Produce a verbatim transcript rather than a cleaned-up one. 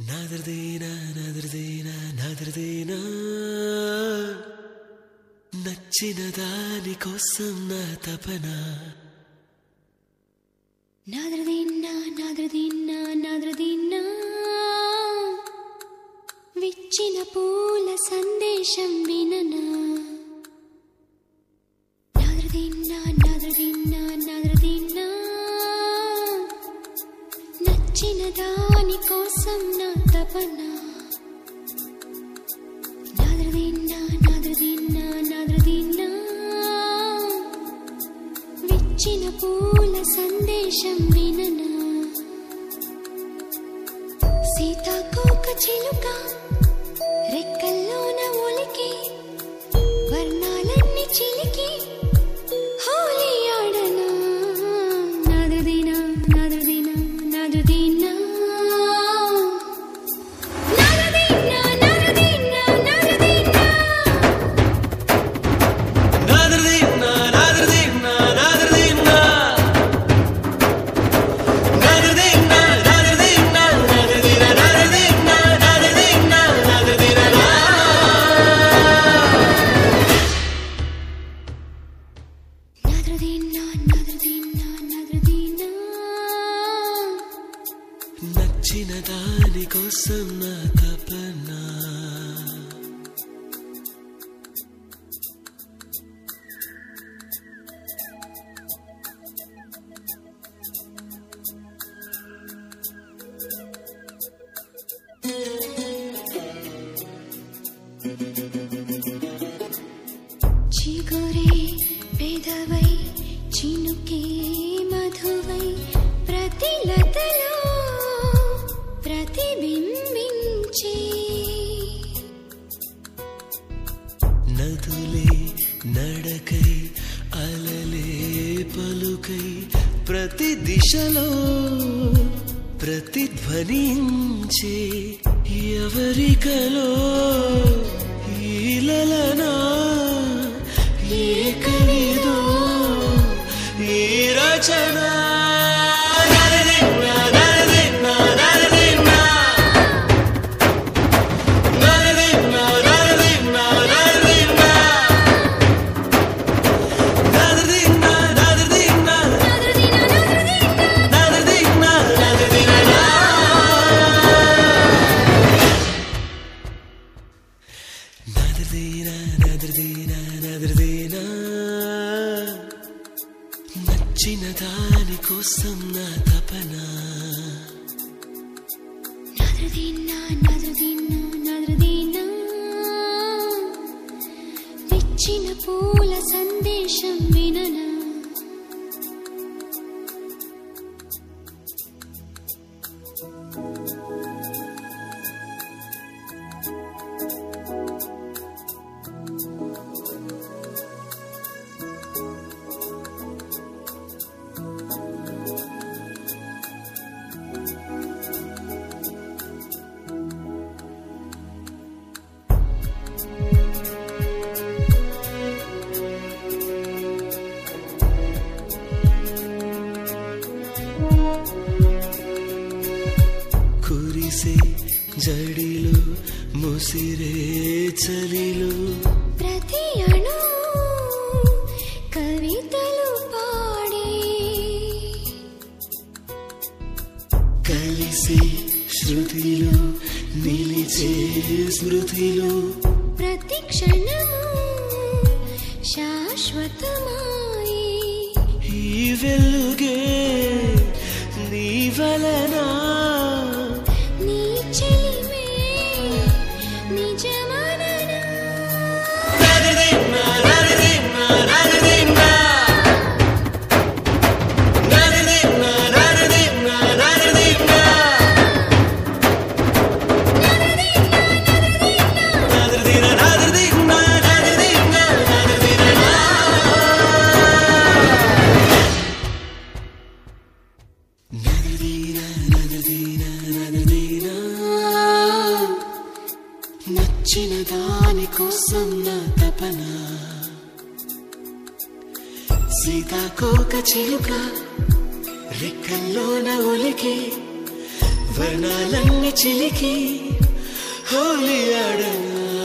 నాదర్దేనా నాదర్దేనా నాదర్దేనా నచ్చిన దాని కోసం నా తపన నాదర్దేనా నాదర్దేనా నాదర్దేనా విచ్చిన పూల సందేశం విననా నాదర్దేనా నాదర్దేనా నాదర్దేనా నచ్చిన దాని కోసం నా తపన నాదర్దేనా నాదర్దేనా నాదర్దేనా విచ్చిన పూల సందేశం విననా సీతాకోక చిలుక రెక్కల్లోన ఒలికి వర్ణాలన్నీ చిలికి హోలీ ఆడనా నాదర్దేనా నాదర్దేనా నాదర్దేనా నచ్చిన దాని కోసం నా తపన చిగురే పెదవై చినుకే మధువై ప్రతి లతలో ప్రతిబింబించే నదులే నడకై అలలే పలుకై ప్రతి దిశలో ప్రతిధ్వనించే ఎవరికలో ఈలలనా ఏ కవిదో ఈ రచన నచ్చిన దాని కోసం నా తపన నాదర్దేనా నాదర్దేనా నాదర్దేనా విచ్చిన పూల సందేశం విననా కురిసే జడిలు ముసిరే చలిలు ప్రతి అణు కవితలు పాడే కలిసి శృతిలు నిలిచే స్మృతిలు ప్రతి క్షణము శాశ్వతమాయే ఈ వెలుగే నీ వలనా నీ చెలిమే నిజమననా నచ్చిన దాని కోసం నా తపన సీతాకోక చిలుక రెక్కల్లోన ఒలికి వర్ణాలన్నీ చిలికి హోలీ ఆడనా